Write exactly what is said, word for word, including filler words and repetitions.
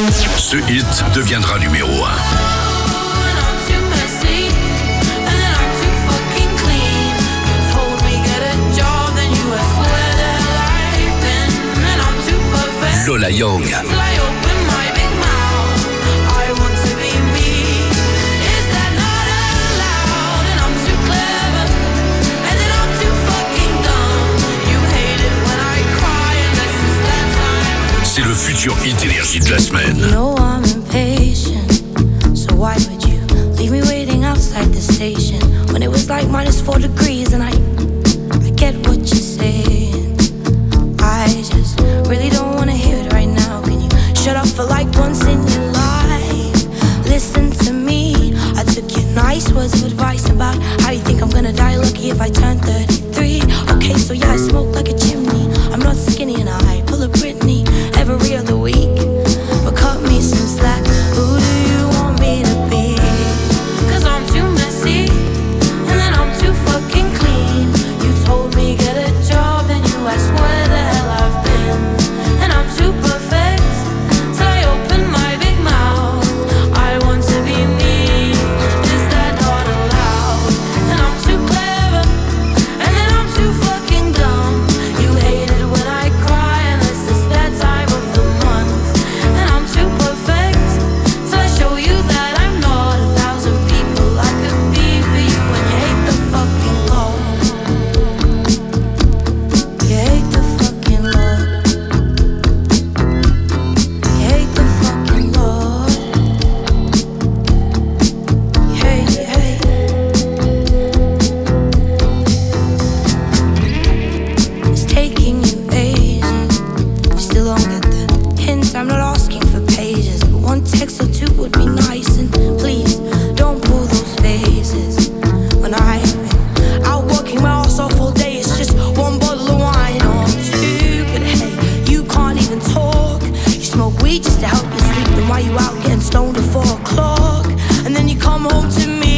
Ce hit deviendra numéro un. Lola Young. C'est le futur hit énergie de la semaine. You know I'm impatient, so why would you leave me waiting outside the station when it was like minus four degrees and I, I get what you're saying. I just really don't wanna hear it right now. Can you shut up for like once in your life? Listen to me. I took your nice words of advice about how you think I'm gonna die lucky if I turn thirty-three. Okay, so yeah, I smoke like a chimney. I'm not skinny and I pull a Britney every other week, but cut me some slack. Who do you want me to be? Cause I'm too messy, and then I'm too fucking clean. You told me get a job, then you asked where the hell I've been. And I'm too perfect, till I open my big mouth. I want to be me, is that not allowed? And I'm too clever, and then I'm too fucking dumb. You hate it when I cry, unless it's that time of the month. And I'm too perfect, till I show you that I'm not a thousand people I could be for you. And you hate the fucking Lord. You hate the fucking Lord. You hate the fucking Lord. You hate, you hate. It's taking you ages. You still don't get the hint. I'm not asking for pages, but one text or two would be nice. And please don't pull those faces. When I've been out working my ass off all day, it's just one bottle of wine or two. But hey, you can't even talk. You smoke weed just to help you sleep. Then why you out getting stoned at four o'clock? And then you come home to me.